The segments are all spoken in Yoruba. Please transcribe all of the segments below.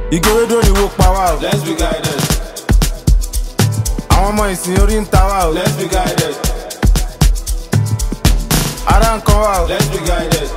Ìgérédò ni wo pa wá o. Let's be guided. Àwọn ọmọ ìsìn orí ń ta wá o. Let's be guided. Ara nǹkan wá o. Let's be guided.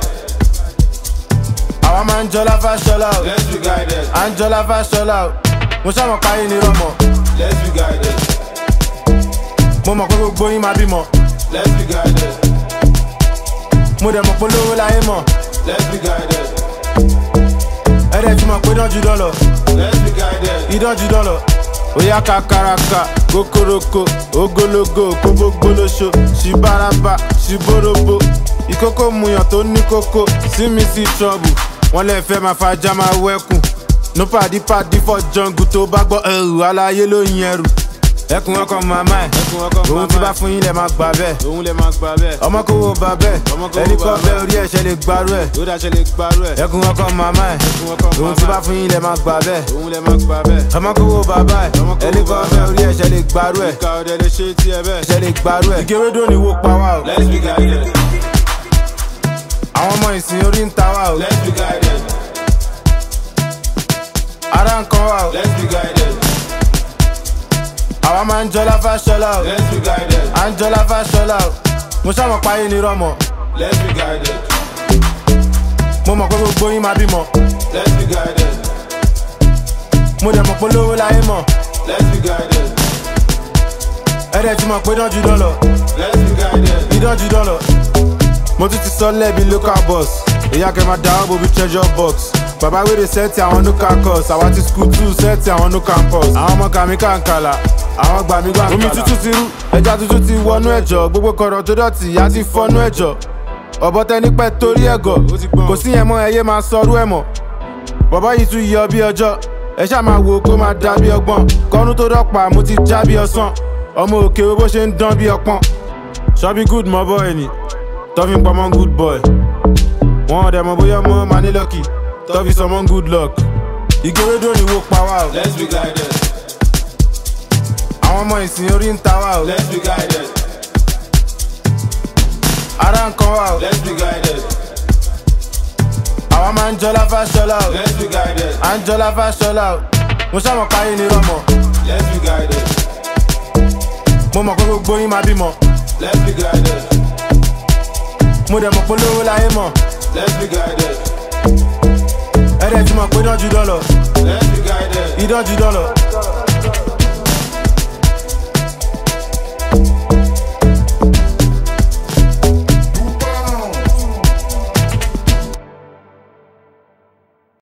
Àwa máa ń jọlá fáṣọlá o. Let's be guided. À ń jọlá fáṣọlá o. Mo ṣàmọ̀ páyé ni rọmọ. Let's be guided. Mo mọ̀ pé gbogbo yín máa bímọ. Let's be guided. Mo dẹ̀ mọ̀ pé lówó láyé mọ̀. Let's be guided. Ẹ̀rẹ̀ tí mọ̀ pé dánjú dọ́lọ̀. Let's be guided. Ìdánjú dọ́lọ̀. Oya kakaraka, kokoroko, ogologo, kóbógbólóṣo, ṣìbáraba, ṣìbóróbó. Ìkókó muyàn tó ní kókó, sí mi sí trouble. Wọ́n lè fẹ́ máa fajá máa wẹ́kùn. No pàdí for jungle tó bá gbọ́ ẹrù aláyé ló yin ẹrù. Ẹkùn ọkọ̀ màmá ẹ̀, òun ti bá fún yín lẹ̀ máa gbà bẹ́ẹ̀. Òun lè máa gbà bẹ́ẹ̀. Ọmọ kò wo bà bẹ́ẹ̀, ẹni kọ́ bẹ́ẹ̀ orí ẹ̀ṣẹ̀ lè gbarú ẹ̀. Ó dáṣẹ́ lè gbarú ẹ̀. Ẹkùn ọkọ̀ màmá ẹ̀, òun ti bá fún yín lẹ̀ máa gbà bẹ́ẹ̀. Òun lè máa gbà bẹ́ẹ̀. Ọmọ kò wo bàbá ẹ̀, ẹni kọ́ bẹ́ẹ̀ orí ẹ̀ṣẹ̀ lè gbarú ẹ̀. Ìka ọ̀dẹ lè ṣe tí ẹ bẹ́ẹ̀. Ẹ̀ṣẹ̀ lè gbarú ẹ̀. Ìgérédò ni wo pa wá o. Let's be guided. Àwọn ọmọ ìsìn orí ń ta wá o. Let's be guided. Ara nǹkan wá o. Let's be guided. Àwa máa ń jọlá fáṣọlá o. Let's be guided. À ń jọlá fáṣọlá o. Mo ṣàmọ̀ páyé ni rọmọ. Let's be guided. Mo mọ̀ pé gbogbo yín máa bímọ. Let's be guided. Mo dẹ̀ mọ̀ pé lówó láyé mọ̀. Let's be guided. Ẹ̀rẹ̀ tí mọ̀ pé dánjú dọ́lọ̀. Let's be guided. Ìdánjú dọ́lọ̀. Mo tún ti sọ lẹ́bi local boss. Ìyá kẹ́ máa dáwọ́ bo bí treasure box. Bàbá wèrè sẹ́ẹ̀tì àwọn no campus. Àwa ti school too sẹ́ẹ̀tì àwọn no campus. Àwọn ọmọ kàmí kàǹkàlà. Àwọn gbàmí gbàǹkàlà. Omi tútù ti rú. Ẹja tuntun ti wọnú ẹ̀jọ̀. Gbogbo kọ̀rọ̀ tó dọ̀tí ìyá ti fọ́nú ẹ̀jọ̀. Ọ̀bọ tẹni pẹ́ torí ẹ̀gọ̀. Kò sí yẹn mọ́ ẹyẹ máa sọrú ẹ̀ mọ̀. Bọ̀bọ́ yìí tún yọ bí ọjọ́. Ẹ ṣáà máa wo kó máa dà bí ọgbọ́n. Kọ́nú tó dọ̀pà mo ti já bí ọsàn. Ọmọ òkè wo bó ṣe ń dán bí ọpọ́n. Ṣọ́bí good mọ́ bọ́ ẹni. Tọ́fi ń pamọ́ good boy. Wọ́n ọ̀dẹ̀ mọ̀ bóyá ọmọ máa ní lucky. Tọ́fi sọmọ́ good luck. Ìgérédò ni wo pa wá o. Let's be guided. Àwọn ọmọ ìsìn orí ń ta wá o. Let's be guided. Ara nǹkan wá o. Let's be guided. Àwa máa ń jọlá fáṣọlá o. Let's be guided. À ń jọlá fáṣọlá o. Mo ṣàmọ̀ páyé ni rọmọ. Let's be guided. Mo mọ̀ pé gbogbo yín máa bímọ. Let's be guided. Mo dẹ̀ mọ̀ pé lówó láyé mọ̀. Let's be guided. Ẹ̀rẹ̀ tí mọ̀ pé dánjú dọ́lọ̀. Let's be guided. Ìdánjú dọ́lọ̀.